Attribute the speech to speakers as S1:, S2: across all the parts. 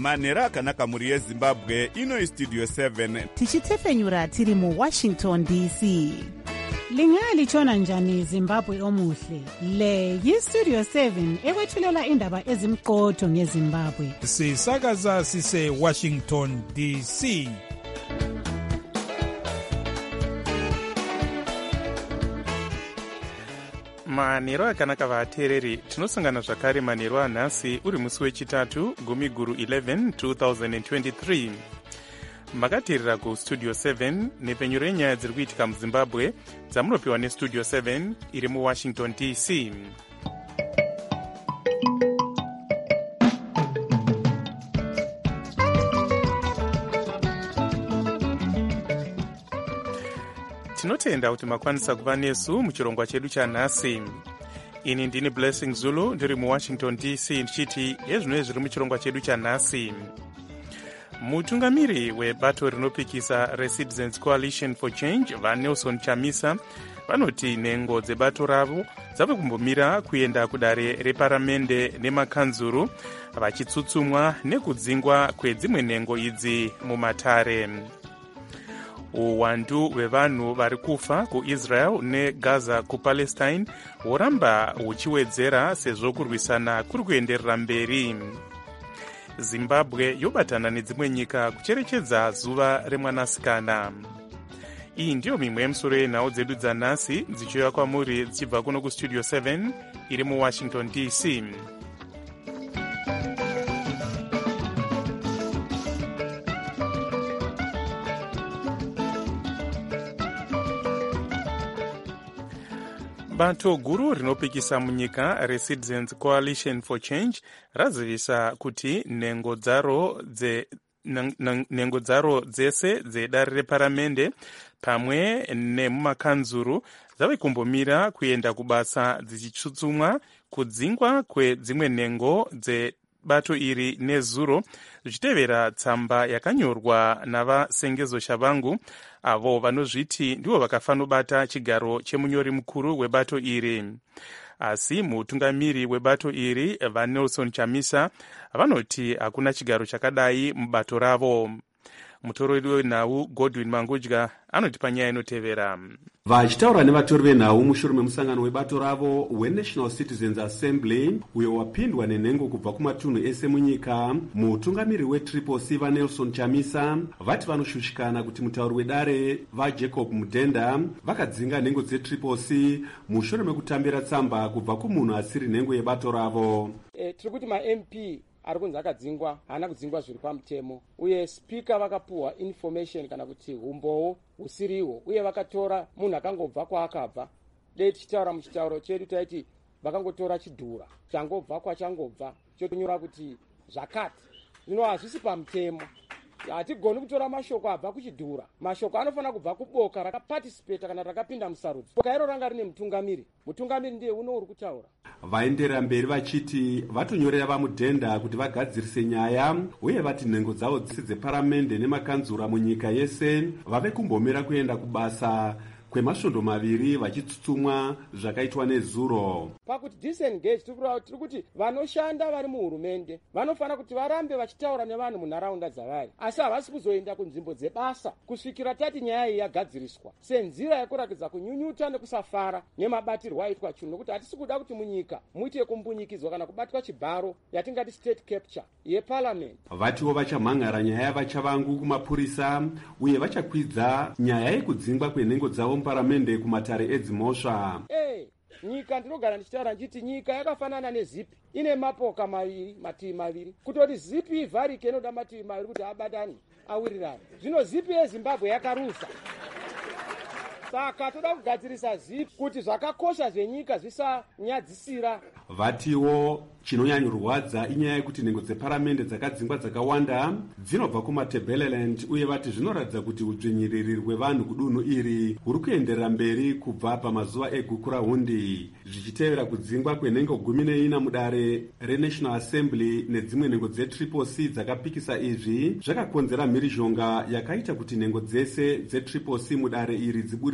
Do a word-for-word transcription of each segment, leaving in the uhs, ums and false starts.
S1: manhero akanaka mhuri yezimbabwe. Ino Studio seven
S2: tichitefenyura tiri mu Washington D C. Lingalitshona njani Zimbabwe omuhle? Le yi-Studio seven ekwethulela indaba ezimqotho ngeZimbabwe.
S3: Sisakaza sise Washington D C.
S4: manhero akanaka vateereri, tinosangana zvakare manhero anhasi uri musi wechitatu gumi guru eleven twenty twenty-three. makateerera kustudio seven nepfenyuro yenyaya dziri kuitika muzimbabwe dzamunopiwa nestudio seven iri muwashington D C. tinotenda kuti makwanisa kuva nesu muchirongwa chedu chanhasi. ini ndini Blessing Zulu ndiri muwashington D C ndichiti yezvinoi zviri muchirongwa chedu chanhasi. mutungamiri webato rinopikisa reCitizens Coalition for Change vaNelson Chamisa vanoti nhengo dzebato ravo dzave kumbomira kuenda kudare reparamende nemakanzuru vachitsutsumwa nekudzingwa kwedzimwe nhengo idzi mumatare. uwandu hwevanhu vari kufa kuisrael negaza kupalestine hworamba huchiwedzera sezvo kurwisana kuri kuenderera mberi. zimbabwe yobatana nedzimwe nyika kucherechedza zuva remwanasikana. iyi ndiyo mimwe yemusoro yenhau dzedu dzanhasi dzichiuya kwamuri dzichibva kuno kustudio seven iri muwashington D C. bato guru rinopikisa munyika reCitizens Coalition for Change razivisa kuti nhengo dzaro dze nhengo dzaro dzese dzedare reparamende pamwe nemumakanzuru dzave kumbomira kuenda kubasa dzichitsutsumwa kudzingwa kwedzimwe nhengo dzebato iri nezuro zvichitevera tsamba yakanyorwa navasengezo shavangu avo vanozviti ndivo vakafanobata chigaro chemunyori mukuru webato iri. asi mutungamiri webato iri vaNelson Chamisa vanoti hakuna chigaro chakadai mubato ravo. mutorori wenhau Godwin Mangudya anoti panyaya inotevera.
S5: vachitaura nevatori venhau mushure memusangano webato ravo weNational Citizens Assembly uyo wapindwa nenhengo kubva kumatunhu ese munyika, mutungamiri weTriple C vaNelson Chamisa vati vanoshushikana kuti mutauri wedare vaJacob Mudenda vakadzinga nhengo dzeTriple C mushure mekutambira tsamba kubva kumunhu asiri nhengo yebato ravo.
S6: e, tiri kuti ma-M P ari kunzi akadzingwa haana kudzingwa zviri pamutemo, uye spika vakapuhwa information kana kuti umbowo husiriwo, uye vakatora munhu akangobva kwaakabva. dei tichitaura muchitauro chedu taiti vakangotora chidhura changobva kwachangobva chotonyora kuti zvakati. zvino hazvisi pamutemo, hatigoni kutora mashoko abva kuchidhura. mashoko anofanira kubva kuboka rakapatisipeta kana rakapinda musarudzo. boka iro ranga rine mutungamiri, mutungamiri ndiye uno uri kutaura.
S5: vaenderera mberi vachiti vatonyorera vaMudhenda kuti vagadzirise nyaya, uye vati nhengo dzavo dzese dzeparamende nemakanzura munyika yese vave kumbomira kuenda kubasa kwemasvondo maviri vachitsutsumwa zvakaitwa nezuro.
S6: pakuti disengage tiri kuti vanoshanda vari muhurumende vanofanira kuti varambe vachitaura nevanhu munharaunda dzavari, asi havasi kuzoenda kunzvimbo dzebasa kusvikira tati nyaya iyi yagadziriswa senzira yekurakidza kunyunyuta nekusafara nemabatirwo aitwa chinhu, nokuti hatisi kuda kuti munyika muite kumbunyikidzwa kana kubatwa chibharo yatingati state capture yeparliament.
S5: vatiwo vachamhan'ara nyaya yavachavangu kumapurisa, uye vachakwidza nyaya yekudzingwa kwenhengo dzavo muparamende kumatare edzimhosva.
S6: hey, nyika ndinogara ndichitaura ndichiti nyika yakafanana nezipi, ine mapoka maviri, mativi maviri. kutoti zipi ivharike inoda mativi maviri kuti abatani awirirane. zvino zipi yeZimbabwe yakarusa, saka toda kugadzirisa zipi kuti zvakakosha zvenyika zvisanyadzisira.
S5: vatiwo chinonyanyorwadza inyaya yekuti nhengo dzeparamende dzakadzingwa dzakawanda dzinobva kumatebeleland, uye vati zvinoratidza kuti udzvinyiriri hwevanhu kudunhu iri huri kuenderera mberi kubva pamazuva eguku rahundi, zvichitevera kudzingwa kwenhengo gumi neina mudare reNational Assembly nedzimwe nhengo dzeTriple C dzakapikisa. izvi zvakakonzera mhirizhonga yakaita kuti nhengo dzese dzeTriple C mudare iri dziburiswe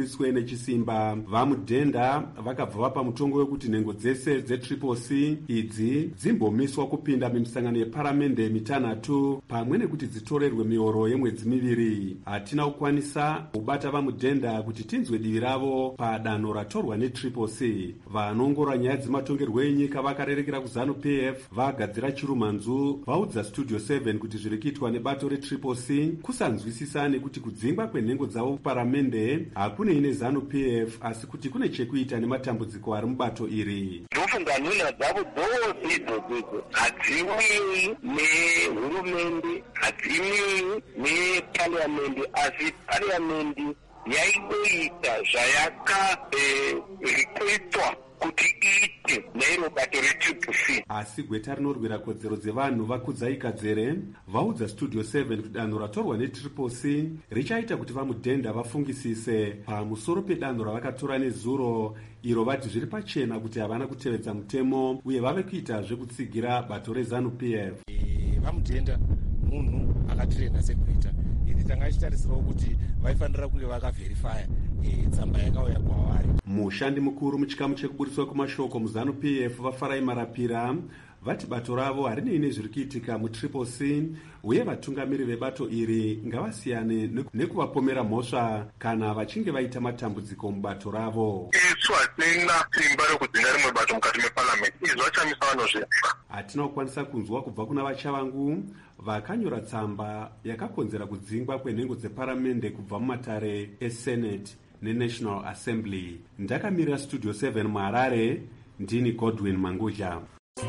S5: ngaiburiswe nechisimba. Vamudhenda vakabva vapa mutongo wekuti nhengo dzese dzetriple c idzi dzimbomiswa kupinda mumisangano yeparamende mitanhatu pamwe nekuti dzitorerwe mihoro yemwedzi miviri. Hatina kukwanisa kubata vamudhenda kuti tinzwe divi ravo padanho ratorwa netriple c. Vanongora nyaya dzematongerwo enyika vakarerekera kuzanu p f vagadzira chirumanzu vaudza studio seven kuti zviri kuitwa nebato retriple c kusanzwisisa nekuti kudzingwa kwenhengo dzavo kuparamende hakunei nezanu p f asi kuti kune chekuita nematambudziko ari mubato iri.
S7: ndofunga nhuna dzavo dzose idzodzo hadzimwi nehurumende, hadzimwi nepariamendi, asi pariamendi yaingoita zvayakarekwetwa kuti iite neiro bato retriple c.
S5: Asi gweta rinorwira kodzero dzevanhu vakudzai kadzere vaudza studio seven kuti danho ratorwa netriple c richaita kuti vamudhenda vafungisise pamusoro pedanho ravakatora nezuro iro vati zviri pachena kuti havana kutevedza mutemo uye vave kuita zvekutsigira bato rezanu p f.
S8: Vamudhenda munhu akatirenda sekuita idzi tanga ichitarisirawo kuti vaifanira kunge vakavherifaya tsamba yakauya kwavari.
S5: Mushandi mukuru muchikamu chekuburiswa kwemashoko muzanu p f vafarai marapira vati bato ravo harinei nezviri kuitika mutriple c uye vatungamiri vebato iri ngavasiyane nekuvapomera mhosva kana vachinge vaita matambudziko mubato ravo.
S7: isu hatina simba rekudzinga rimwe bato mukati meparamende, izvi vachamisa vanozviziva.
S5: Hatina kukwanisa kunzwa kubva kuna vachavangu vakanyora tsamba yakakonzera kudzingwa kwenhengo dzeparamende kubva mumatare esenate nenational assembly. Ndakamirira studio seven muharare, ndini Godwin Manguja.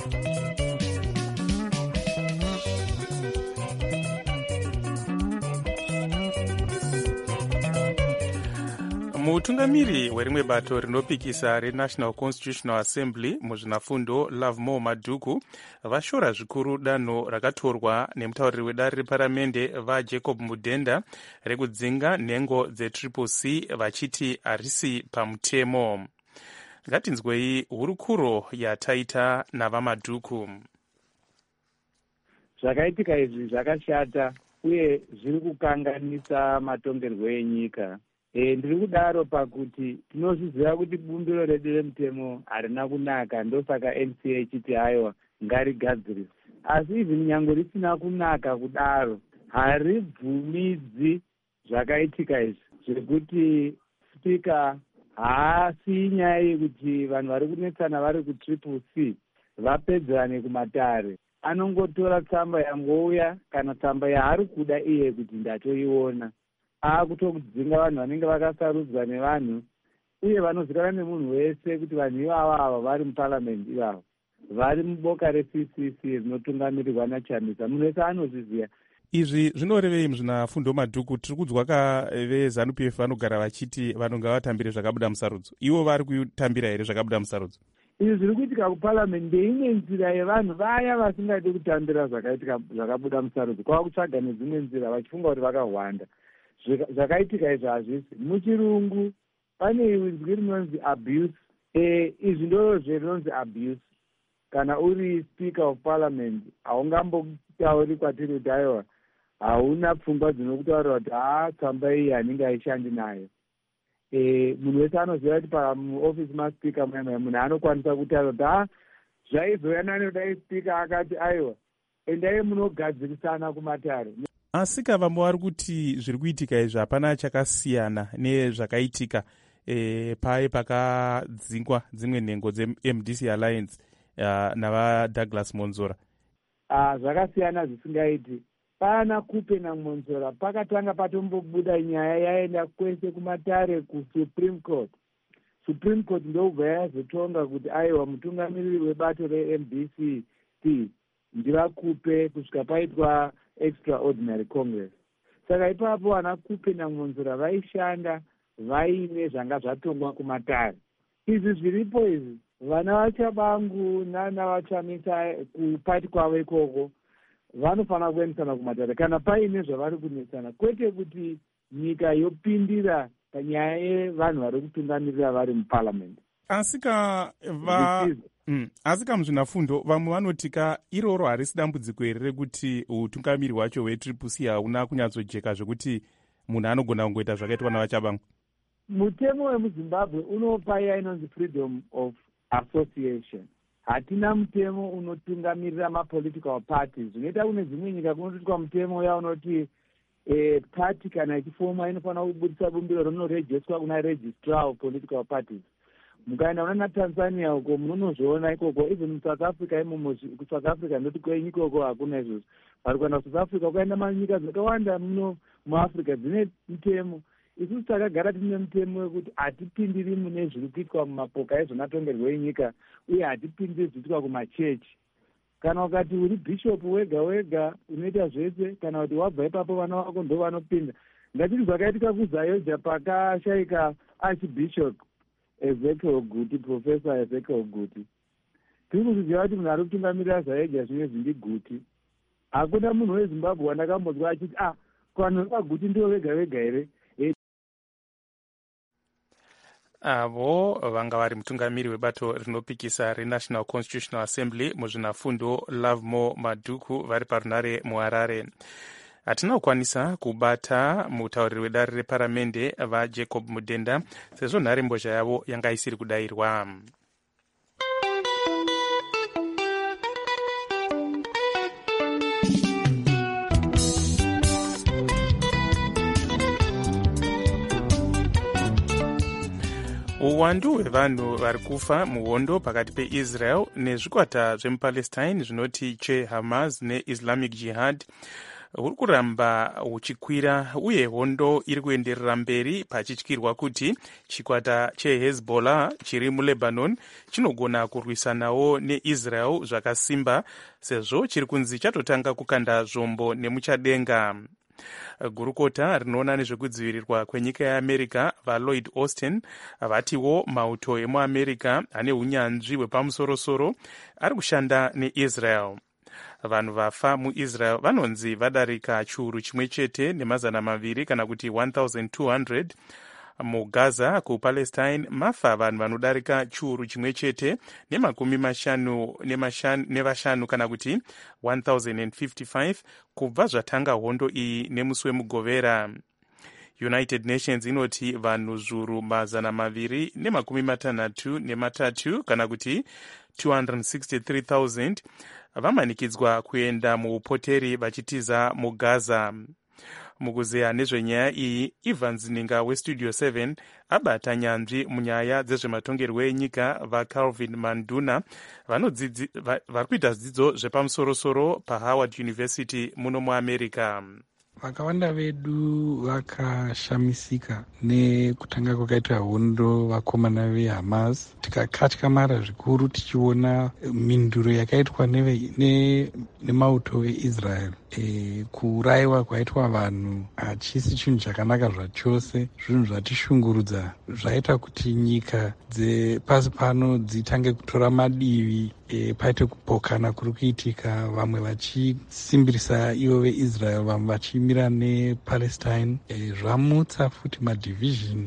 S4: mutungamiri werimwe bato rinopikisa renational constitutional assembly muzvinafundo Lovemore Madhuku vashora zvikuru danho rakatorwa nemutauriri wedare reparamende vaJacob Mudhenda rekudzinga nhengo dzetriple c vachiti harisi pamutemo. Ngatinzwei hurukuro yataita navamadhuku.
S9: Zvakaitika izvi zvakashata uye zviri kukanganisa matongerwo enyika. E, ndiri kudaro pakuti tinozviziva kuti bumbiro redu remutemo harina kunaka, ndosaka M C A ichiti haiwa ngarigadziriswe. Asi izvi nyange risina kunaka kudaro haribvumidzi zvakaitika izvi zvekuti spika haasi nyaya yekuti vanhu vari kunetsana vari kutriple c vapedzerane kumatare. Anongotora tsamba yangouya kana tsamba yaari kuda iye kuti ndatoiona, aakutokudzinga vanhu vanenge vakasarudzwa nevanhu uye vanozivikanwa nemunhu wese kuti vanhu ivavo ava vari muparamendi, ivavo vari muboka re-C C C rinotungamirirwa naChamisa. Munhu wese anozviziva.
S4: Izvi zvinorevei muzvinafundo Madhuku? Tiri kunzwa kavezanu p f vanogara vachiti vanonga vatambire zvakabuda musarudzo. Ivo vari kutambira here zvakabuda musarudzo?
S9: Izvi zviri kuitika kuparamendi ndeimwe nzira yevanhu vaya vasingadi kutambira zvakaitika zvakabuda musarudzo kwava kutsvaga nedzimwe nzira vachifunga kuti vakahwanda. Zvakaitika izvi hazvisi. Muchirungu pane inzwi rinonzi abuse. E, izvi ndozve rinonzi abuse. Kana uri speaker of parliament haungambotauri kwatiri kuti aiwa hauna pfungwa dzinokutaurira kuti haa tsamba iyi hanenge haishandi nayo. E, munhu wese anoziva kuti pamuofisi maspeaker muyamaya munhu anokwanisa kutaura kuti ha zvaizoyanani kudai speaker akati aiwa endai munogadzirisana kumatare.
S4: Asi kavambo vari kuti zviri kuitika izvi hapana chakasiyana nezvakaitika e, paye pakadzingwa dzimwe nhengo dze-M D C Alliance uh, navaDouglas Monzora.
S9: Uh, zvakasiyana zvisingaiti. Pana Kupena Monzora pakatanga patombobuda nyaya yaenda kwese kumatare kuSupreme Court. Supreme Court ndobva yazotonga kuti aiwa mutungamiriri webato re-M D C T ndivakupe kusvika paitwa extraordinary congress. Saka ipapo vana Kupena Monzora vaishanda vaine zvanga zvatongwa kumatare. Izvi zviripo izvi vana vaChabangu nana vaChamisa kupati kwavo ikoko vanofanira kuendesana kumatare kana paine zvavari kunetsana, kwete kuti nyika yopindira panyaya yevanhu vari kutungamirira vari muparliament.
S4: Asika va Mm. Asi kamuzvinafundo vamwe vanotika iroro harisi dambudziko here rekuti utungamiri hwacho hwetriple c hauna kunyatsojeka zvekuti munhu anogona kungoita zvakaitwa navaChabangu.
S9: mutemo wemuzimbabwe unopa iya inonzi freedom of association. Hatina mutemo unotungamirira mapolitical parties. Zvinoita kune dzimwe nyika kunotoitwa mutemo uya unoti eh, party kana ichifoma inofanira kubudisa bumbiro rinorejeswa kuna registrar of political parties. Mukaenda unana Tanzania uko munonozviona ikoko, even muSouth Africa imomo, kuSouth Africa ndoti kwenyu ikoko hakuna izvozvo. Vari kuenda South Africa, ukaenda manyika dzakawanda muno muAfrica dzine mutemo. Isusu takagara tine mutemo wekuti hatipindiri mune zviri kuitwa mumapoka ezvomatongerwo enyika, uye hatipindiri zviitwa kumachechi. Kana ukati uri bishop wega wega unoita zvese, kana kuti wabva ipapo vana vako ndo vanopinda. Ngachiti zvakaitika kuZayoja pakashayika archbishop Ezekiel Guti, Professor Ezekiel Guti. Tiri kuziva kuti munhu ari kutungamirira Zayoja zvinezvi ndiGuti. Hakuna munhu weZimbabwe wandakambonzwa achiti ah vanhu vaGuti ndivo vega vega here.
S4: avo vanga vari mutungamiri webato rinopikisa reNational Constitutional Assembly muzvinafundo Lovemore Madhuku vari parunare muHarare. Hatina kukwanisa kubata mutauriri wedare reparamende vaJacob Mudenda sezvo nhare mbozha yavo yanga isiri kudayirwa. Uwandu hwevanhu vari kufa muhondo pakati peIsrael nezvikwata zvemupalestine zvinoti cheHamas neIslamic Jihad huri kuramba huchikwira, uye hondo iri kuenderera mberi pachityirwa kuti chikwata cheHezbollah chiri muLebanon chinogona kurwisanawo neIsrael zvakasimba, sezvo chiri kunzi chatotanga kukanda zvombo nemuchadenga. Gurukota rinoona nezvekudzivirirwa kwenyika yeAmerica vaLloyd Austin vatiwo mauto emuAmerica ane unyanzvi hwepamusorosoro ari kushanda neIsrael. Vanhu vafa muIsrael vanonzi vadarika chiuru chimwe chete nemazana maviri kana kuti one thousand two hundred. MuGaza kuPalestine mafa vanhu vanodarika chiuru chimwe chete nemakumi mashanu nevashanu kana kuti one thousand fifty-five kubva zvatanga hondo iyi nemusi wemugovera. United Nations inoti vanhu zviuru mazana maviri nemakumi matanhatu nematatu kana kuti two hundred sixty-three thousand vamanikidzwa kuenda muupoteri vachitiza muGaza. Mukuzeya nezvenyaya iyi, Evans Ninga weStudio seven abata nyanzvi munyaya dzezvematongerwo enyika vaCalvin Manduna vari kuita zvidzidzo zvepamusorosoro paHoward University muno muAmerica.
S10: Vakawanda vedu vakashamisika nekutanga kwakaita hondo vakomana veHamas. Tikakatyamara zvikuru tichiona mhinduro yakaitwa nemauto ne, eIsrael. E, kuurayiwa kwaitwa vanhu hachisi chinhu chakanaka zvachose, zvinhu zvatishungurudza zvaita kuti nyika dzepasi pano dzitange kutora madivi. E, paite kupokana kuri kuitika, vamwe vachisimbirisa ivo veIsrael, vamwe vachimira nePalestine. E, zvamutsa futi madivhizhini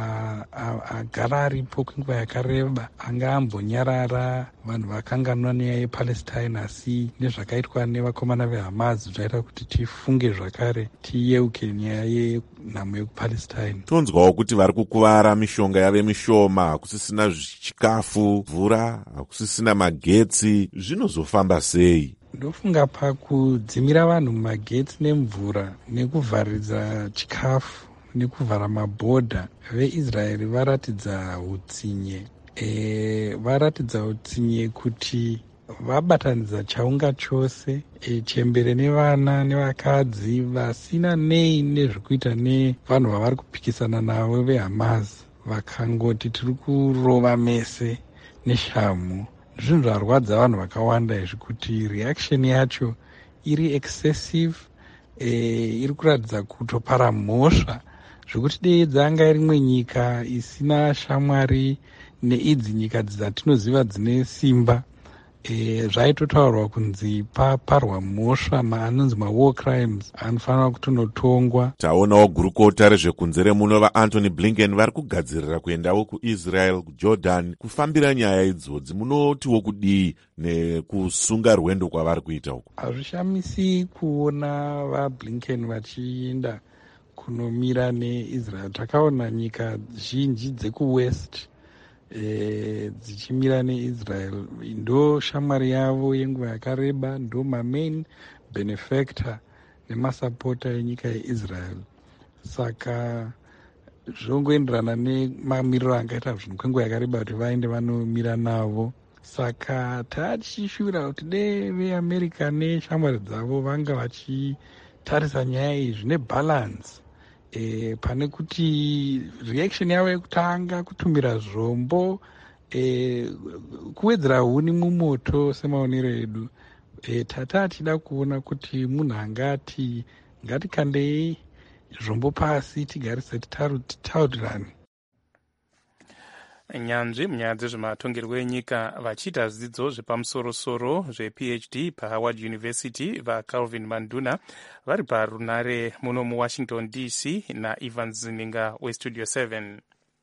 S10: agara aripo kwenguva yakareba. Anga ambonyarara, vanhu vakanganwa nenyaya yePalestine, asi nezvakaitwa nevakomana veHamas zvaita kuti tifunge zvakare tiyeuke nyaya yenhamo yekuPalestine.
S11: Tonzwawo kuti vari kukuvara, mishonga yave mishoma, hakusisina chikafu, mvura, hakusisina magetsi. Zvinozofamba sei?
S10: Ndofunga pakudzimira vanhu magetsi nemvura nekuvharidza chikafu nekuvhara mabhodha, veIsraeri varatidza utsinye. E, varatidza utsinye kuti vabatanidza chaunga chose, e, chembere nevana nevakadzi vasina nei nezvekuita nevanhu vavari kupikisana navo veHamas. Vakangoti tiri kurova mese neshamu. Zvinhu zvarwadza vanhu vakawanda izvi kuti reaction yacho iri excessive, e, iri kuratidza kutopara mhosva zvekuti dei dzanga irimwe nyika isina shamwari neidzi nyika dzatinoziva dzine simba, e, zvaitotaurwa kunzi paparwa mhosva maanonzi mawar crimes anofanira kutonotongwa.
S11: Taonawo gurukota rezvekunze remuno vaAntony Blinken vari kugadzirira kuendawo kuIsrael, kuJordan kufambira nyaya idzodzi. Munotiwo kudii nekusunga rwendo kwavari kuita uku?
S10: Hazvishamisi kuona vaBlinken vachienda kunomira neisrael. Takaona nyika zhinji dzekuwest e, dzichimira neisrael. Ndo shamwari yavo yenguva yakareba, ndo mamain benefactor nemasapota enyika yeisrael. Saka zvongoenderana nemamiriro angaita zvinhu kwenguva yakareba kuti vaende vanomira navo. Saka tachishuvira kuti de veamerica neshamwari dzavo vanga vachitarisa nyaya iyi zvine balance, e, pane kuti reaction yavo yekutanga kutumira zvombo, e, kuwedzera huni mumoto semaonero edu. E, tata tida kuona kuti munhu angati ngatikandei zvombo pasi tigarise titaurirane.
S4: Nyanzvi munyaya dzezvematongerwo enyika vachiita zvidzidzo zvepamusorosoro zvephd pahoward university vaCalvin Manduna vari parunare muno muwashington D C naEvans Zininga westudio seven.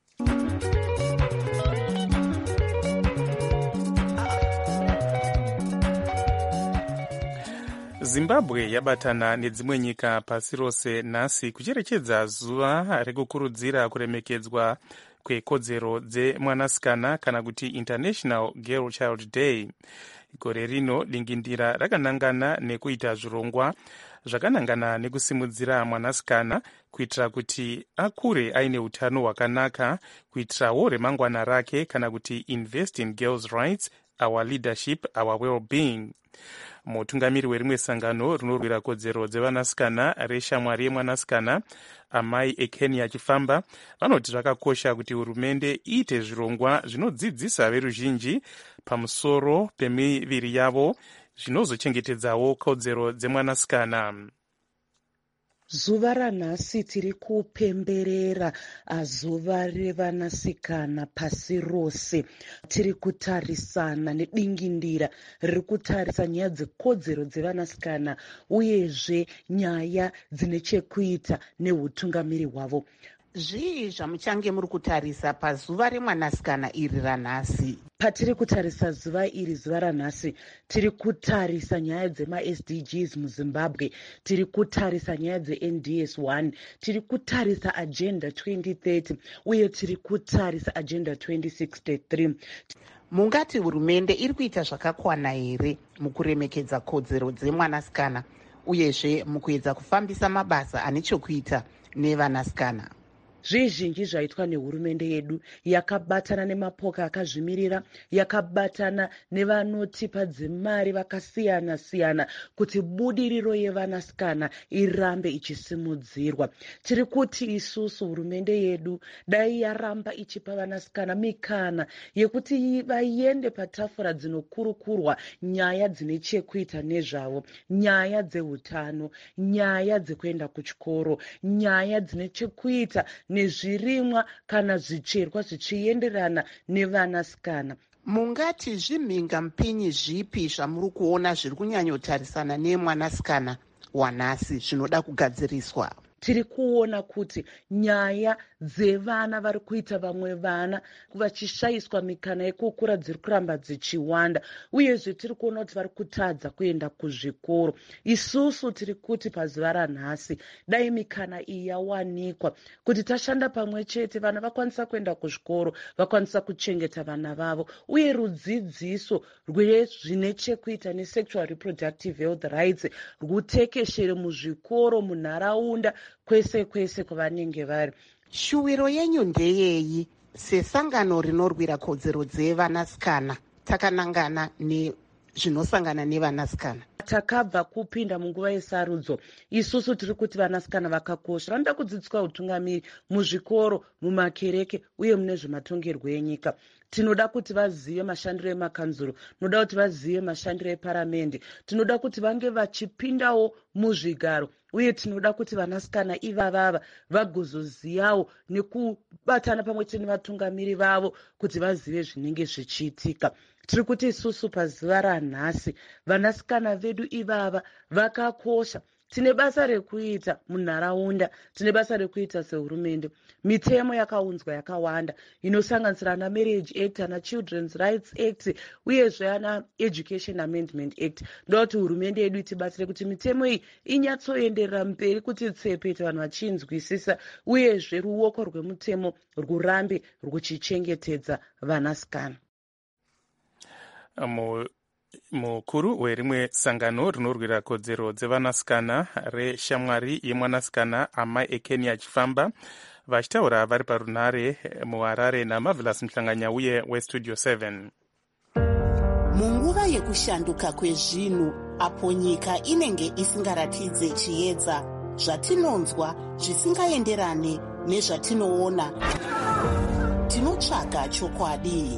S4: Zimbabwe yabatana nedzimwe nyika pasi rose nhasi kucherechedza zuva rekukurudzira kuremekedzwa kwekodzero dzemwanasikana kana kuti International Girl Child Day. Gore rino dingindira rakanangana nekuita zvirongwa zvakanangana nekusimudzira mwanasikana kuitira kuti akure aine utano hwakanaka, kuitirawo remangwana rake kana kuti invest in girls' rights, our leadership, our well-being. Mutungamiri werimwe sangano rinorwira kodzero dzevanasikana reshamwari yemwanasikana amai ekenya achifamba vanoti zvakakosha kuti hurumende iite zvirongwa zvinodzidzisa veruzhinji pamusoro pemiviri yavo zvinozochengetedzawo kodzero dzemwanasikana.
S12: Zuva ranhasi tiri kupemberera zuva revanasikana pasi rose. Tiri kutarisana nedingindira riri kutarisa nyaya dzekodzero dzevanasikana uyezve nyaya dzine chekuita neutungamiri hwavo.
S2: Zvii zvamuchange muri kutarisa pazuva remwanasikana iri ranhasi?
S12: Patiri kutarisa zuva iri zuva ranhasi tiri kutarisa nyaya dzema-S D Gs muZimbabwe, tiri kutarisa nyaya dze-N D S one, tiri kutarisa agenda twenty thirty uye tiri kutarisa agenda twenty sixty-three.
S2: Mungati hurumende iri kuita zvakakwana here mukuremekedza kodzero dzemwanasikana uyezve mukuedza kufambisa mabasa ane chokuita nevanasikana?
S12: Zvizhinji zvaitwa nehurumende yedu yakabatana nemapoka akazvimirira, yakabatana nevanotipa dzemari vakasiyana siyana kuti budiriro yevanasikana irambe ichisimudzirwa. Tiri kuti isusu hurumende yedu dai yaramba ichipa vanasikana mikana yekuti vaende patafura dzinokurukurwa nyaya dzine chekuita nezvavo, nyaya dzehutano, nyaya dzekuenda kuchikoro, nyaya dzine chekuita nezvirimwa kana zvicherwa zvichienderana nevanasikana.
S2: Mungati zvimhinga mpinyi zvipi zvamuri kuona zviri kunyanyotarisana nemwanasikana wanhasi zvinoda kugadziriswa?
S12: Tiri kuona kuti nyaya dzevana vari kuita vamwe vana vachishayiswa mikana yekukura dziri kuramba dzichiwanda, uyezve tiri kuona kuti vari kutadza kuenda kuzvikoro. Isusu tiri kuti pazuva ranhasi dai mikana iyi yawanikwa kuti tashanda pamwe chete, vana vakwanisa kuenda kuzvikoro, vakwanisa kuchengeta vana vavo, uye rudzidziso rwezvine chekuita nesexual reproductive health rights rwutekeshere muzvikoro, munharaunda, kwese kwese kwavanenge vari.
S2: Shuwiro yenyu ndeyeyi sesangano rinorwira kodzero dzevanasikana takanangana nezvinosangana nevanasikana?
S12: Takabva kupinda munguva yesarudzo. Isusu tiri kuti vanasikana vakakosha, vanoda kudzidziswa utungamiri muzvikoro, mumakereke uye mune zvematongerwo enyika. Tinoda kuti vazive mashandiro emakanzuro, tinoda kuti vazive mashandiro eparamende, tinoda kuti vange vachipindawo muzvigaro, uye tinoda kuti vanasikana ivavava vagozoziyawo nekubatana pamwe chete nevatungamiri vavo kuti vazive zvinenge zvichiitika. Tiri kuti isusu pazuva ranhasi vanasikana vedu ivava vakakosha, tine basa rekuita munharaunda, tine basa rekuita sehurumende. Mitemo yakaunzwa yakawanda inosanganisira ana Marriage Act, ana Children's Rights Act uyezve ana Education Amendment Act. Ndoda kuti hurumende yedu itibatsire kuti mitemo iyi inyatsoenderera mberi, kuti tsepete vanhu vachinzwisisa, uyezve ruoko rwemutemo rwurambe rwuchichengetedza vanasikana.
S4: Mukuru werimwe sangano rinorwira kodzero dzevanasikana reshamwari yemwanasikana Amai Ekeni achifamba vachitaura vari parunhare muHarare naMarvelous Mhlanganya uye weStudio seven.
S13: Munguva yekushanduka kwezvinhu, apo nyika inenge isingaratidze chiedza, zvatinonzwa zvisingaenderane nezvatinoona, tinotsvaga chokwadi.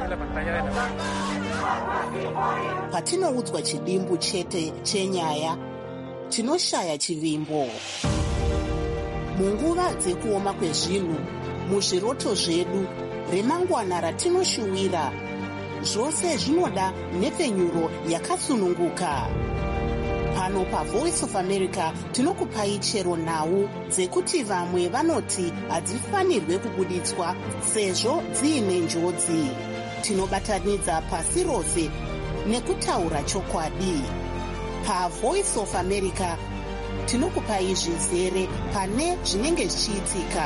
S13: Patinoudzwa chidimbu chete chenyaya, tinoshaya chivimbo. Munguva dzekuoma kwezvinhu, muzviroto zvedu, remangwana ratinoshuwira, zvose zvinoda nhepfenyuro yakasununguka. Pano paVoice of America tinokupai chero nhau dzekuti vamwe vanoti hadzifanirwe kubuditswa sezvo dziine njodzi. Tinobatanidza pasi rose nekutaura chokwadi. PaVoice of America tinokupai zvizere pane zvinenge zvichiitika.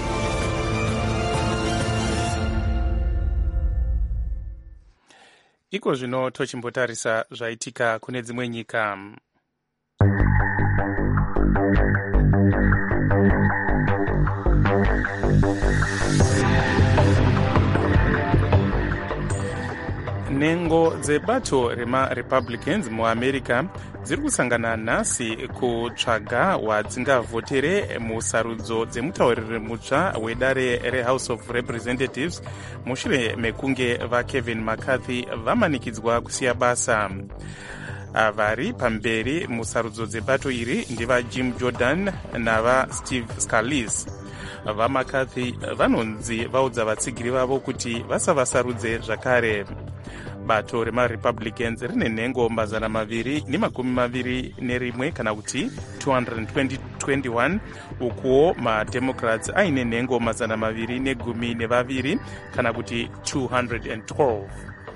S4: Iko zvino tochimbotarisa zvaitika kune dzimwe nyika. Nengo dzebato remaRepublicans muAmerica dziri kusangana nhasi kutsvaga wadzingavhotere musarudzo dzemutauriri mutsva wedare reHouse of Representatives mushure mekunge vaKevin McCarthy vamanikidzwa kusiya basa. Vari pamberi musarudzo dzebato iri ndiva Jim Jordan navaSteve Scalise. VaMcCarthy vanonzi vaudza vatsigiri vavo kuti vasavasarudze zvakare. Bato remaRepublicans rine nhengo mazana maviri nemakumi maviri nerimwe kana kuti two hundred twenty-one, ukuwo maDemocrats aine nhengo mazana maviri negumi nevaviri kana kuti two hundred twelve.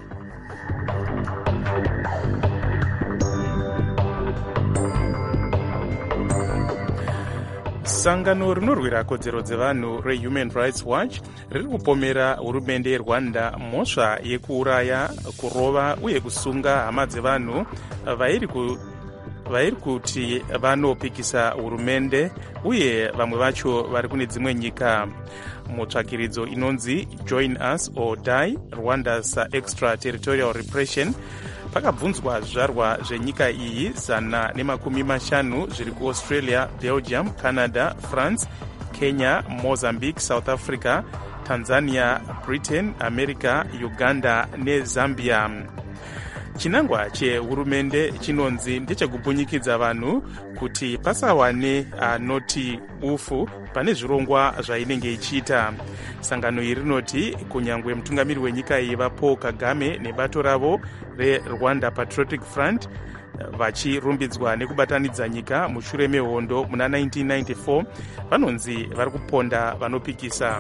S4: Sangano rinorwira kodzero dzevanhu reHuman Rights Watch riri kupomera hurumende yeRwanda mhosva yekuuraya, kurova uye kusunga hama dzevanhu vairi ku vairi kuti vanopikisa hurumende uye vamwe vacho vari kune dzimwe nyika. Mutsvakiridzo inonzi Join Us or Die, Rwanda's Extraterritorial Repression, pakabvunzwa zvizvarwa zvenyika iyi zana nemakumi mashanu zviri kuAustralia, Belgium, Canada, France, Kenya, Mozambique, South Africa, Tanzania, Britain, America, Uganda neZambia. Chinangwa chehurumende chinonzi ndechekupunyikidza vanhu kuti pasawane anoti ufu pane zvirongwa zvainenge ichiita. Sangano iri rinoti kunyangwe mutungamiri wenyika iyi Paul Kagame nebato ravo reRwanda Patriotic Front vachirumbidzwa nekubatanidza nyika mushure mehondo muna nineteen ninety-four, vanonzi vari kuponda vanopikisa.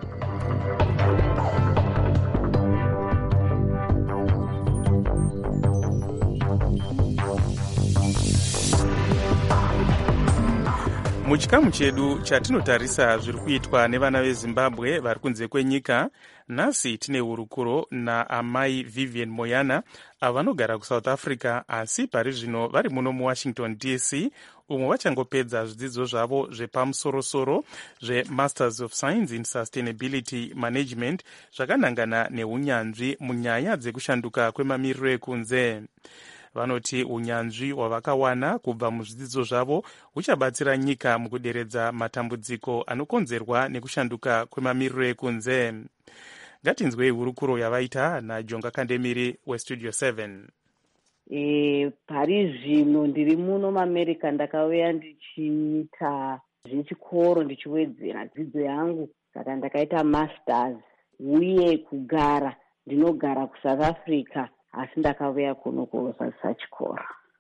S4: Muchikamu chedu chatinotarisa zviri kuitwa nevana veZimbabwe vari kunze kwenyika, nhasi tine hurukuro naamai Vivian Moyana avanogara kuSouth Africa asi pari zvino vari muno muWashington D C, umwe vachangopedza zvidzidzo zvavo zvepamusorosoro zveMasters of Science in Sustainability Management zvakanangana neunyanzvi munyaya dzekushanduka kwemamiriro ekunze. Vanoti unyanzvi hwavakawana kubva muzvidzidzo zvavo huchabatsira nyika mukuderedza matambudziko anokonzerwa nekushanduka kwemamiriro ekunze. Ngatinzwei hurukuro yavaita naJonga Kandemiri weStudio seven.
S14: E, pari zvino ndiri muno muAmerica ndakauya ndichiita zvechikoro ndichiwedzera dzidzo yangu, saka ndakaita masters uye kugara ndinogara kuSouth Africa asi ndakauya kuno kuzadzisa chikoro.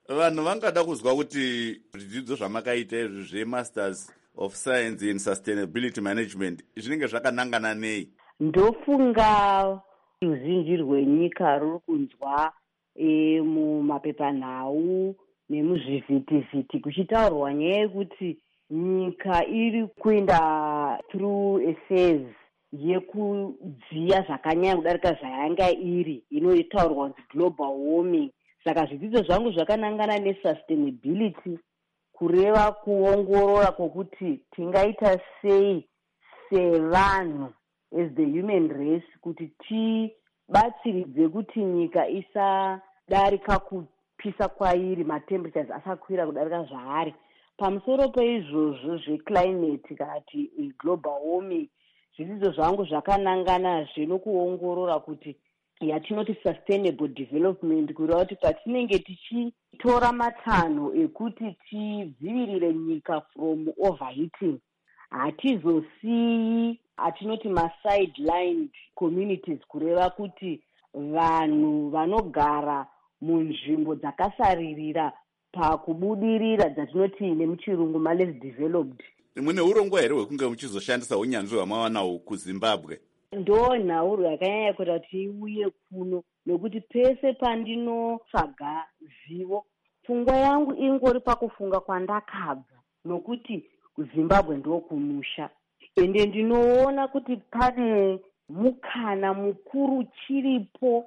S1: vanhu vangada kuzwa kuti zvidzidzo zvamakaita izvi zvemasters of science in sustainability management zvinenge zvakanangana nei?
S14: Ndofunga ruzhinji rwenyika ruri kunzwa e, mumapepanhau nemuzvivhitivhiti kuchitaurwa nyaya yekuti nyika iri kuenda through a phase yekudziya zvakanyanya kudarika zvayanga iri inotaurwa kunzi global warming. Saka zvidzidzo zvangu zvakanangana nesustainability, kureva kuongorora kwokuti tingaita sei sevanhu as the human race kuti tibatsiridze kuti nyika isadarika kupisa kwairi, matemperatures asakwira kudarika zvaari. Pamusoro peizvozvo zveclimate kana kuti global warming, zvidzidzo zvangu zvakanangana zvinokuongorora kuti yatinoti sustainable development, kureva kuti patinenge tichitora matanho ekuti tidzivirire nyika from overheating, hatizosiyi atinoti masidelined communities, kureva kuti vanhu vanogara munzvimbo dzakasaririra pakubudirira dzatinoti nemuchirungu maless developed.
S1: Mune urongwa here hwekunge muchizoshandisa unyanzvi hwamawanawo kuZimbabwe?
S14: Ndo nhauro yakanyanya kuita kuti iuye kuno, nekuti pese pandinotsvaga zivo pfungwa yangu ingori pakufunga kwandakabva, nokuti kuZimbabwe ndokumusha. Ende ndinoona kuti pane mukana mukuru chiripo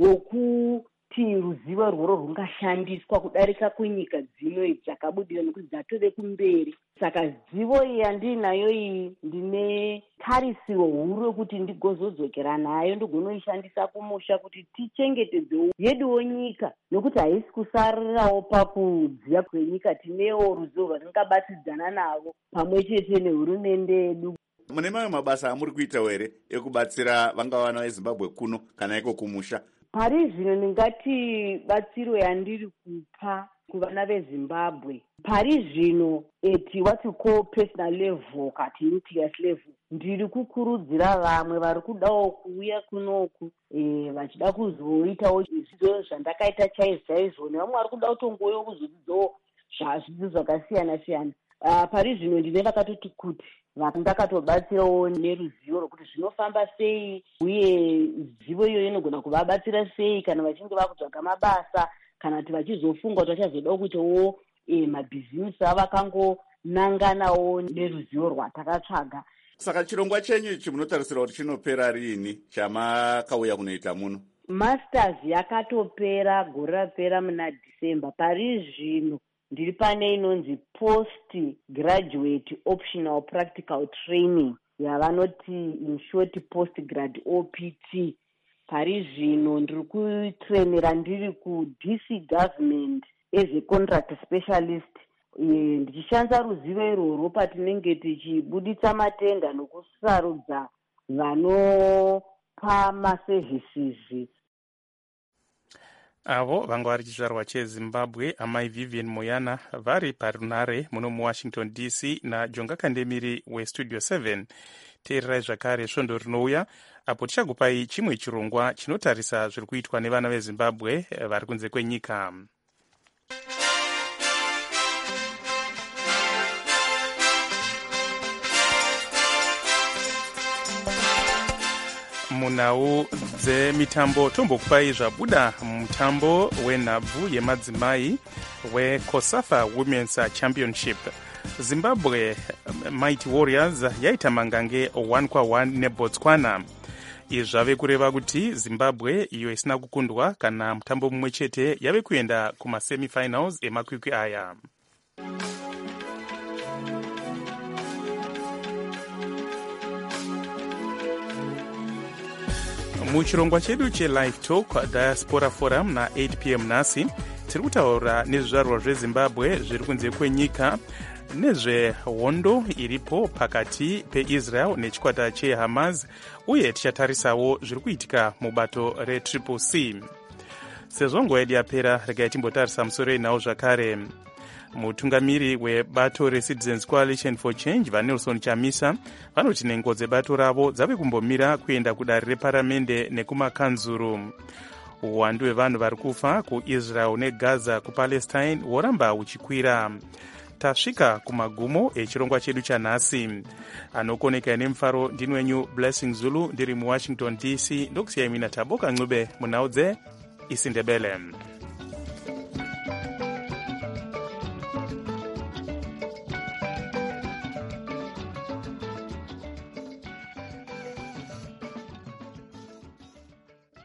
S14: wokuti ruzivo rworo rungashandiswa kudarika kwenyika dzino dzakabudira nekuti dzatove kumberi. Saka zivo iyi yandinayo iyi ndine tarisiro huru yokuti ndigozodzokera nayo ndigonoishandisa kumusha kuti tichengetedzewo yeduwo nyika, nokuti haisi kusarirawo pakudziya kwenyika. Tinewo ruzivo rwatingabatsidzana navo pamwe chete nehurumende yedu.
S1: Mune mamwe mabasa amuri kuita here ekubatsira vangavana veZimbabwe kuno kana iko kumusha?
S14: Pari zvino ndingati batsiro yandiri kupa kuvana veZimbabwe pari zvino at what we call personal level kati nucleus level, ndiri kukurudzira vamwe vari kudawo kuuya kunoku e, vachida kuzoitawo zvidzidzo zvandakaita chaizvo chaizvo, nevamwe vari kuda kutongoyo kuzodzidzawo zvidzidzo zvakasiyana siyana. Uh, pari zvino ndine vakatoti kuti vandakatobatsirawo neruzivo rwokuti zvinofamba sei, uye zivo iyoyo inogona kuvabatsira sei kana vachinge vakutsvaga mabasa, kana kuti vachizofunga kuti vachazodawo kuitawo e, mabhizinesi avo akangonanganawo neruzivo rwatakatsvaga.
S1: Saka chirongwa chenyu ichi munotarisira kuti chinopera riini chamakauya kunoita muno?
S14: Masters yakatopera gore rapera muna December. Pari zvino ndiri pane inonzi post graduate optional practical training yavanoti in short post grad O P T. Pari zvino ndiri kutrainera ndiri ku D C government as a contract specialist, ndichishandisa ruzivo irworwo patinenge tichibuditsa matenda nokusarudza vanopa maservices.
S4: Avo vanga vari chizvarwa cheZimbabwe amai Vivian Moyana vari parunare muno muWashington D C naJonga Kandemiri weStudio seven. Teererai zvakare svondo rinouya apo tichakupai chimwe chirongwa chinotarisa zviri kuitwa nevana veZimbabwe vari kunze kwenyika. Munhau dzemitambo tombokupai zvabuda mutambo wenhabvu yemadzimai weCOSAFA Women's Championship. Zimbabwe Mighty Warriors yaita mangange one kwa one neBotswana. Izvi zvave kureva kuti Zimbabwe iyo isina kukundwa kana mutambo mumwe chete yave kuenda kumasemifinals emakwikwi aya. Muchirongwa chedu cheLive Talk Diaspora Forum na eight p m nhasi tiri kutaura nezvizvarwa zveZimbabwe zviri kunze kwenyika nezvehondo iripo pakati peIsrael nechikwata cheHamas, uye tichatarisawo zviri kuitika mubato reTriple C. Sezvo nguva yedu yapera, regai timbotarisa musoro inawo zvakare. Mutungamiri webato reCitizens Coalition for Change vaNelson Chamisa vanoti nengo dzebato ravo dzave kumbomira kuenda kudare reparamende nekumakanzuru. uwandu hwevanhu vari kufa kuisrael negaza kupalestine hworamba huchikwira. Tasvika kumagumo echirongwa chedu chanhasi. Anokoneka nemufaro ndini wenyu Blessing Zulu ndiri muwashington D C. Ndokusiyai mina Taboka Ncube munhau dzeIsindebele.